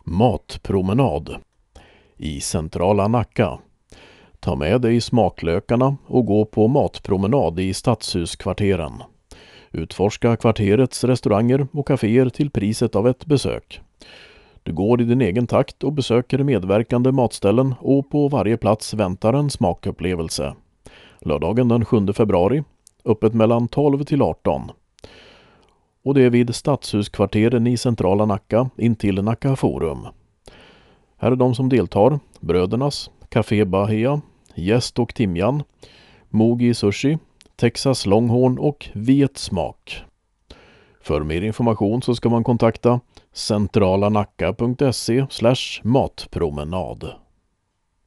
Matpromenad i centrala Nacka. Ta med dig smaklökarna och gå på matpromenad i stadshuskvarteren. Utforska kvarterets restauranger och kaféer till priset av ett besök. Du går i din egen takt och besöker medverkande matställen, och på varje plats väntar en smakupplevelse. Lördagen den 7 februari, öppet mellan 12 till 18. Och det är vid stadshuskvarteren i centrala Nacka intill Nacka Forum. Här är de som deltar: Brödernas, Café Bahia, Gäst och Timjan, Mogi Sushi, Texas Longhorn och Viet Smak. För mer information så ska man kontakta centralanacka.se/matpromenad.